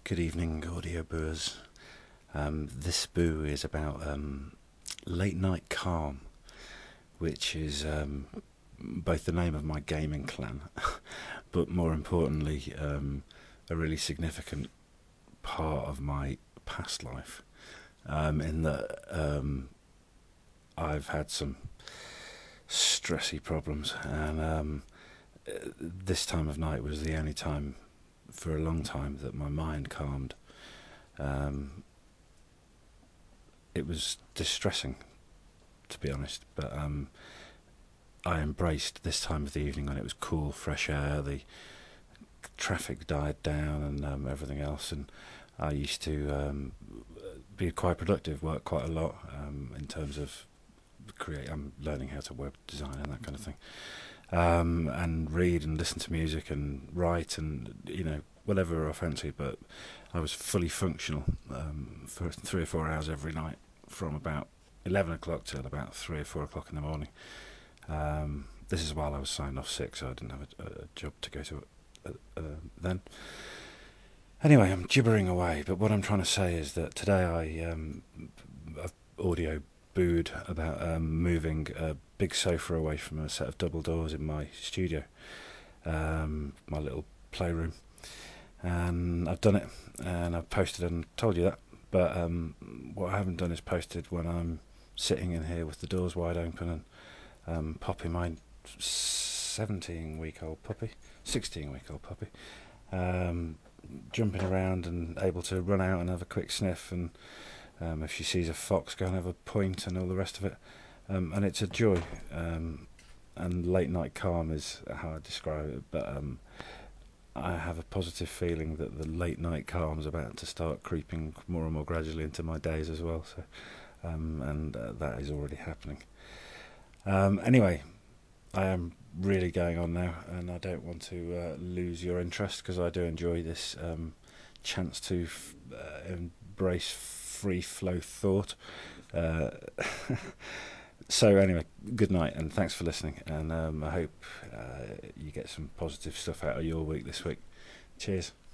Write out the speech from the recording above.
Good evening, audio booers. This boo is about late night calm, which is both the name of my gaming clan, but more importantly, a really significant part of my past life. In that I've had some stressy problems, and this time of night was the only time for a long time that my mind calmed. It was distressing, to be honest, but I embraced this time of the evening when it was cool, fresh air, the traffic died down, and everything else. And I used to be quite productive, work quite a lot in terms of I'm learning how to web design and that kind of thing. And read and listen to music and write and whatever I fancy, but I was fully functional for 3 or 4 hours every night from about 11 o'clock till about 3 or 4 o'clock in the morning. This is while I was signed off sick, so I didn't have a job to go to then. Anyway, I'm gibbering away, but what I'm trying to say is that today I've audio booed about moving a big sofa away from a set of double doors in my studio, my little playroom, and I've done it, and I've posted and told you that, but what I haven't done is posted when I'm sitting in here with the doors wide open and Poppy, my 16-week-old puppy, jumping around and able to run out and have a quick sniff, and if she sees a fox, go and have a point and all the rest of it. And it's a joy. And late night calm is how I describe it. But I have a positive feeling that the late night calm is about to start creeping more and more gradually into my days as well. So, and that is already happening. Anyway, I am really going on now, and I don't want to lose your interest, because I do enjoy this chance to embrace free flow thought. So anyway, good night and thanks for listening, and I hope you get some positive stuff out of your week this week. Cheers.